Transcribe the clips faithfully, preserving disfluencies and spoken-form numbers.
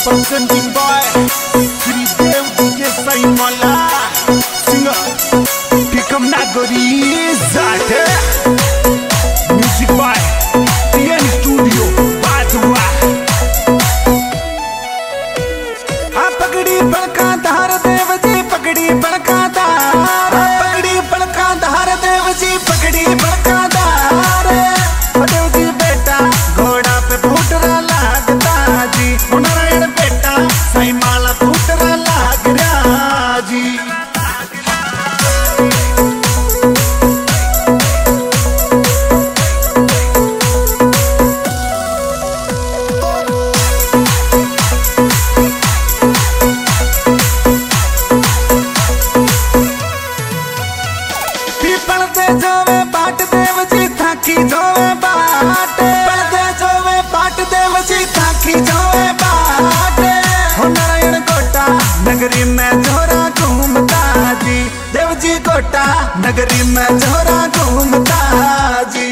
Presenting by Sridev D J Saimala Singer Tikam Nagori Zate Music by T N Studio Badwa Ha pagdi balka dhar dev ji pagdi balka dhar pagdi balka dhar dev ji pagdi balka dhar dev ji beta घोड़ा पे फूटरा लागता जी नारायण बेटा साईमाला फूटरा लाग रहा जी people they जोवे बाट देव जी थाकी जोवे बाट पीपल दे जोवे बाट देव जी थाकी जोवे बाट हो नारायण गोटा नगरी में झोरा घूमता जी देव जी गोटा नगरी में झोरा घूमता जी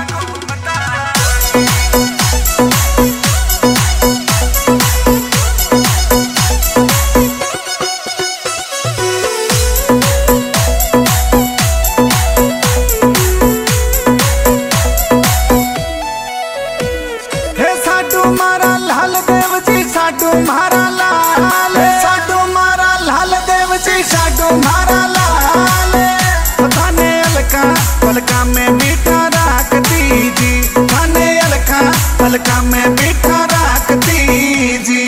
मारा लाल देव जी साडू मारा लाल साडू मारा लाल देव जी साडू मारा लाल थाने अलका पलका में मीठा रखती जी थाने अलका पलका में मीठा रखती जी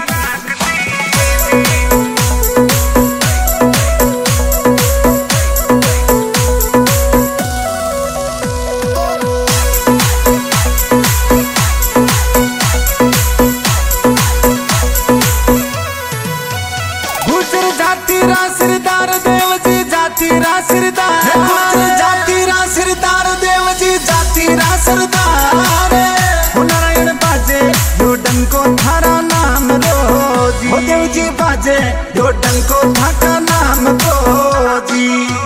जाति रा सिरदार देव जी जाति रा सिरदार जाति रा सिरदार देव जी जाति रा सिरदार नारायण बाजे यो डंको थारा नाम रोजी हो देव जी बाजे यो डंको थाका नाम रोजी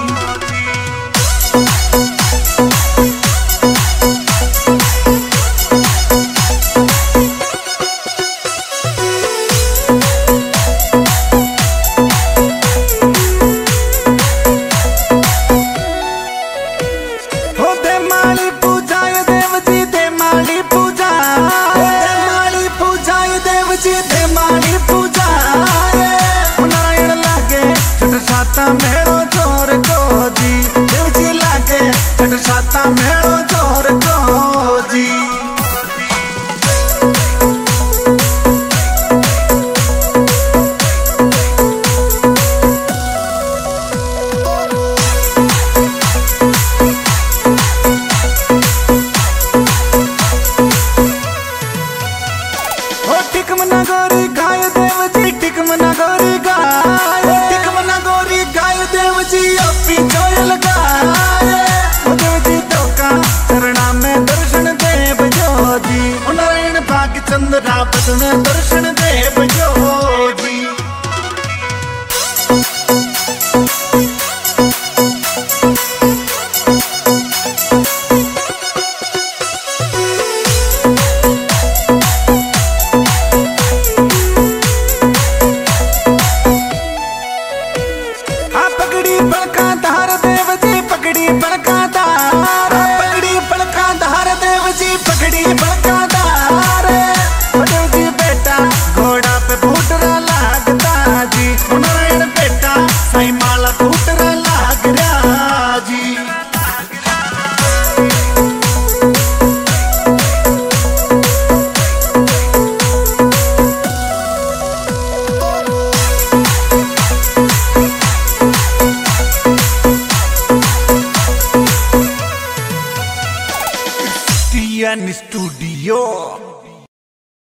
साता मेड़ो जोर को जी देव जी लागे छठ साता मेड़ो जोर को जी ओ टिकम नगोरी गाय देव जी टिकम नगोरी गाय टिकम नगोरी गाय देव जी अपी जोयल गाय देव जी टोका चरणा में दर्शन देव जो जी नारायण भाग चंद्रा बदन दर्शन देव जो जी पगड़ी पलका धार देव जी पगड़ी पलका धार पगड़ी पलका धार देव जी पगड़ी पलका धार देव जी बेटा घोड़ा पे फूटरा लागता जी नारायण बेटा साईमाला फूटरा लाग रहा जी T N Studio